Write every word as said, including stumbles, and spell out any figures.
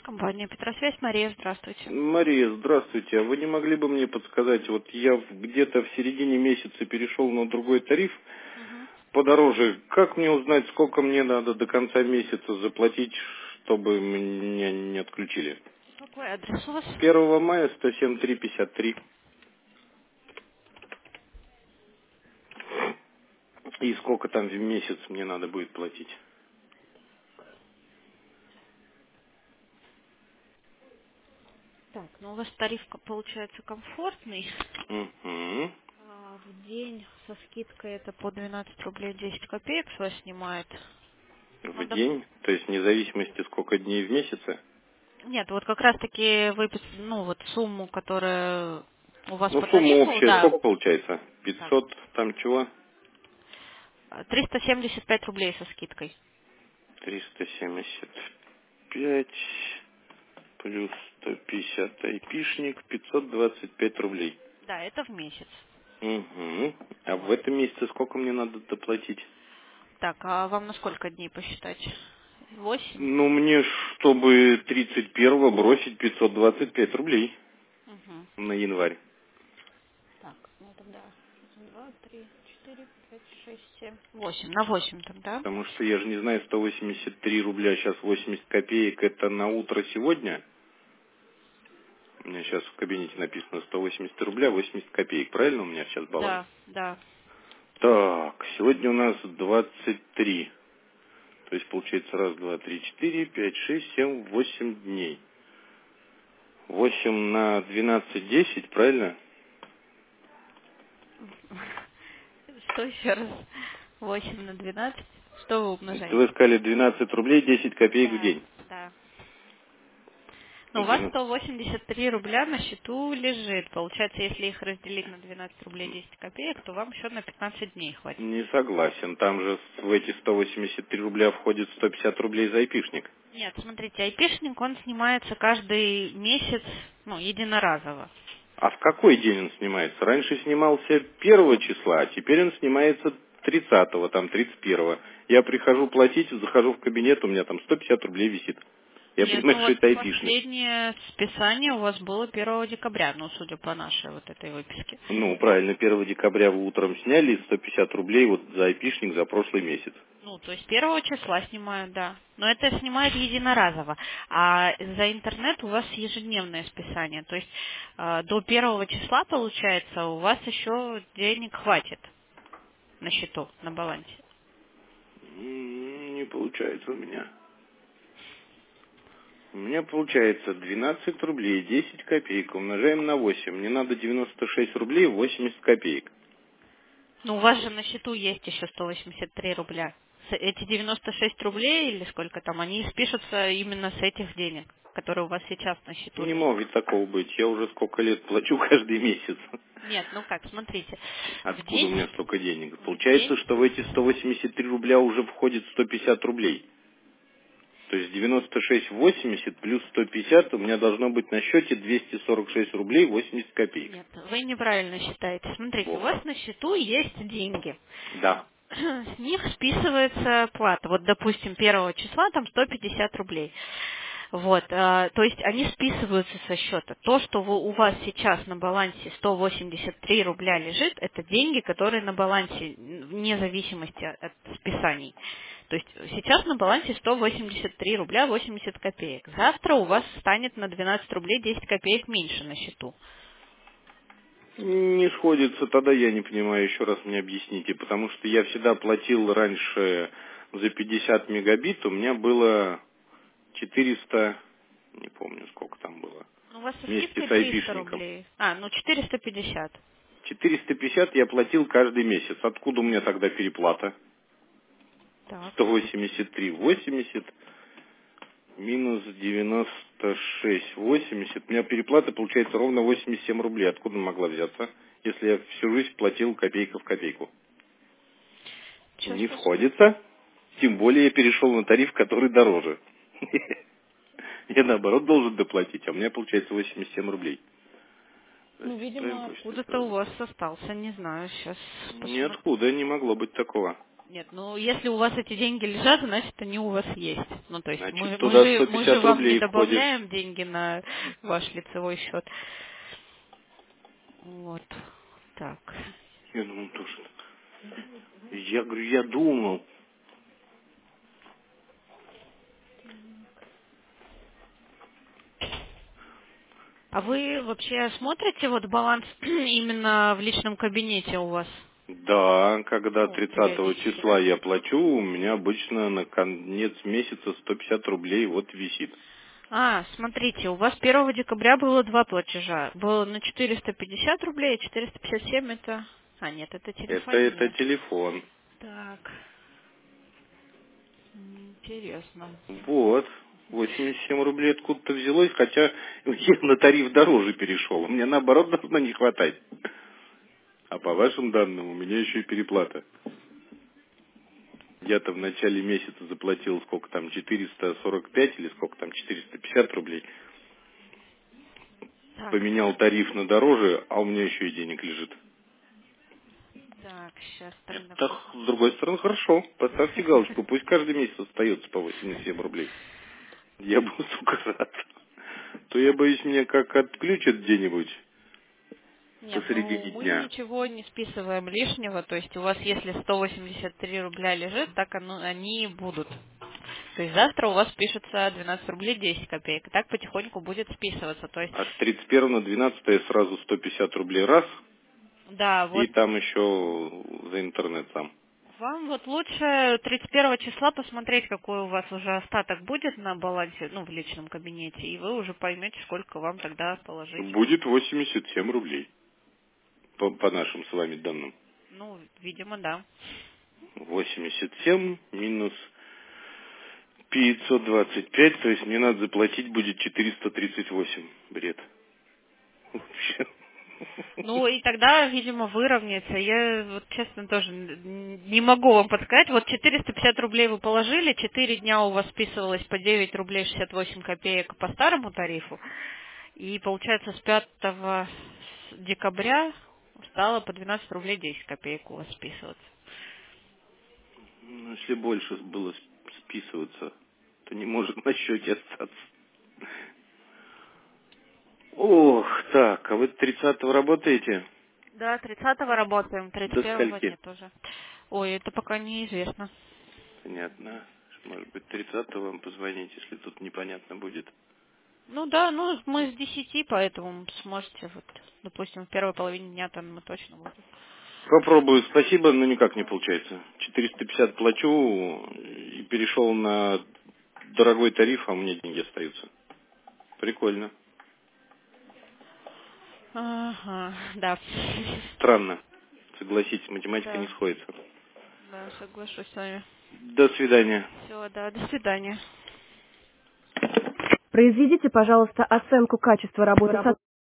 Компания Петросвязь. Мария, здравствуйте. Мария, здравствуйте. А вы не могли бы мне подсказать, вот я в- где-то в середине месяца перешел на другой тариф Мгм. подороже. Как мне узнать, сколько мне надо до конца месяца заплатить, чтобы меня не отключили? Какой адрес у вас? первого мая сто семь три пятьдесят три. И сколько там в месяц мне надо будет платить? Так, ну у вас тариф ко- получается комфортный. Угу. А, в день со скидкой это по двенадцать рублей десять копеек с вас снимает. В Надо... день? То есть вне зависимости сколько дней в месяце? Нет, вот как раз таки выпис... ну вот сумму, которая у вас Ну, по сумма тарифу, общая да, сколько получается? так, пятьсот там чего? триста семьдесят пять рублей со скидкой. триста семьдесят пять. Плюс сто пятьдесят айпишник, пятьсот двадцать пять рублей. Да, это в месяц. Угу. А в Вот. этом месяце сколько мне надо доплатить? Так, а вам на сколько дней посчитать? Восемь? Ну, мне, чтобы тридцать первого бросить пятьсот двадцать пять рублей Угу. на январь. Так, ну тогда один, два, три, четыре, пять, шесть, семь, восемь. На восемь тогда. Потому что я же не знаю, сто восемьдесят три рубля, сейчас восемьдесят копеек, это на утро сегодня. У меня сейчас в кабинете написано сто восемьдесят рубля, восемьдесят копеек. Правильно у меня сейчас баланс? Да, да. Так, сегодня у нас двадцать три. То есть получается раз, два, три, четыре, пять, шесть, семь, восемь дней. Восемь на двенадцать, десять, правильно? Что еще раз? Восемь на двенадцать. Что вы Вы умножаете? сказали двенадцать рублей десять копеек в Да, день. да. Но у вас двенадцать. сто восемьдесят три рубля на счету лежит. Получается, если их разделить на двенадцать рублей десять копеек, то вам еще на пятнадцать дней хватит. Не согласен. Там же в эти сто восемьдесят три рубля входит сто пятьдесят рублей за айпишник. Нет, смотрите, айпишник, он снимается каждый месяц, ну, единоразово. А в какой день он снимается? Раньше снимался первого числа, а теперь он снимается тридцатого, там тридцать первого. Я прихожу платить, захожу в кабинет, у меня там сто пятьдесят рублей висит. Я Нет, понимаю, ну что вот это айпишник. последнее списание у вас было первого декабря, ну, судя по нашей вот этой выписке. Ну, правильно, первого декабря вы утром сняли сто пятьдесят рублей вот за айпишник за прошлый месяц. Ну, то есть первого числа снимают, да. Но это снимают единоразово. А за интернет у вас ежедневное списание. То есть э, до первого числа, получается, у вас еще денег хватит на счету, на балансе. М, Не получается у меня. У меня получается двенадцать рублей десять копеек умножаем на восемь. Мне надо девяносто шесть рублей восемьдесят копеек. Ну, у вас же на счету есть еще сто восемьдесят три рубля. С- Эти девяносто шесть рублей или сколько там, они спишутся именно с этих денег, которые у вас сейчас на счету Не лежат. может такого быть. Я уже сколько лет плачу каждый месяц. Нет, ну как, смотрите, в Откуда у меня день, столько денег? в Получается, день, что в эти сто восемьдесят три рубля уже входит сто пятьдесят рублей. То есть девяносто шесть восемьдесят плюс сто пятьдесят у меня должно быть на счете двести сорок шесть рублей восемьдесят копеек. нет, вы неправильно считаете. Смотрите, у Во. вас на счету есть деньги. Да. С них списывается плата. Вот, допустим, первого числа там сто пятьдесят рублей. Вот, а, то есть они списываются со счета. То, что вы- у вас сейчас на балансе сто восемьдесят три рубля лежит, это деньги, которые на балансе, вне зависимости от от списаний. То есть сейчас на балансе сто восемьдесят три рубля восемьдесят копеек. Завтра у вас станет на двенадцать рублей десять копеек меньше на счету. Не сходится, тогда я не понимаю, еще раз мне объясните, потому что я всегда платил раньше за пятьдесят мегабит, у меня было четыреста, не помню сколько там было, Ну, у вас со вместе скидкой с триста айпишником. рублей. А, ну четыреста пятьдесят. четыреста пятьдесят я платил каждый месяц. Откуда у меня тогда переплата? Так. сто восемьдесят три восемьдесят минус девяносто шесть восемьдесят. У меня переплата получается ровно восемьдесят семь рублей. Откуда могла взяться, если я всю жизнь платил копейка в копейку? Сейчас Не посмотрим. сходится. Тем более я перешел на тариф, который дороже. Я наоборот должен доплатить, а у меня получается восемьдесят семь рублей. Ну, Здрасте, правильно видимо, почту откуда-то у отправлю. вас остался, не знаю, сейчас посмотрим. Ниоткуда не могло быть такого. Нет, ну если у вас эти деньги лежат, значит они у вас есть. Ну то есть Значит, мы, мы туда же сто мы же пятьдесят вам не рублей входит. добавляем деньги на ваш лицевой счет. Вот. Так. Я думал тоже. Я говорю, я думал. А вы вообще смотрите вот баланс именно в личном кабинете у вас? Да, когда Ну, тридцатого периодически. числа я плачу, у меня обычно на конец месяца сто пятьдесят рублей вот висит. А, смотрите, у вас первого декабря было два платежа. Было на четыреста пятьдесят рублей, а четыреста пятьдесят семь это... А, нет, это Это, это телефония. телефон. Так, интересно. Вот. восемьдесят семь рублей откуда-то взялось, хотя я на тариф дороже перешел. Мне наоборот должно не хватать. А по вашим данным у меня еще и переплата. Я-то в начале месяца заплатил сколько там, четыреста сорок пять или сколько там, четыреста пятьдесят рублей. Так, Поменял тариф на дороже, а у меня еще и денег лежит. так, сейчас тогда... Это, с другой стороны, хорошо. Поставьте галочку, пусть каждый месяц остается по восемьдесят семь рублей. Я буду, сука, рад. То я боюсь, меня как отключат где-нибудь Нет, ну посреди мы дня. ничего не списываем лишнего, то есть у вас если сто восемьдесят три рубля лежит, так оно, они будут. То есть завтра у вас пишется двенадцать рублей десять копеек, и так потихоньку будет списываться. То есть, А с тридцать первого на двенадцатое сразу сто пятьдесят рублей раз, да, и вот там еще за интернет сам. вам вот лучше тридцать первого числа посмотреть, какой у вас уже остаток будет на балансе, ну, в личном кабинете, и вы уже поймете, сколько вам тогда положить. Будет восемьдесят семь рублей, по, по нашим с вами данным. Ну, видимо, да. восемьдесят семь минус пятьсот двадцать пять, то есть мне надо заплатить будет четыреста тридцать восемь. Бред. Вообще. Ну и тогда, видимо, выровняется. Я вот честно тоже н- не могу вам подсказать. Вот четыреста пятьдесят рублей вы положили, четыре дня у вас списывалось по девять рублей шестьдесят восемь копеек по старому тарифу. И получается с пятого декабря стало по двенадцать рублей десять копеек у вас списываться. Ну, если больше было сп- списываться, то не может на счете остаться. Ох, так, а вы тридцатого работаете? Да, тридцатого работаем, тридцать До первого скольки? нет уже. Ой, это пока неизвестно. Понятно. Может быть, тридцатого вам позвонить, если тут непонятно будет. Ну да, ну мы с десяти, поэтому сможете, вот, допустим, в первой половине дня там мы точно будем. Попробую, спасибо, но никак не получается. четыреста пятьдесят плачу и перешел на дорогой тариф, а у меня деньги остаются. Прикольно. Ага, да. Странно. Согласитесь, математика не Да, сходится. да, соглашусь с вами. До свидания. Все, да, до свидания. Произведите, пожалуйста, оценку качества работы сотрудника.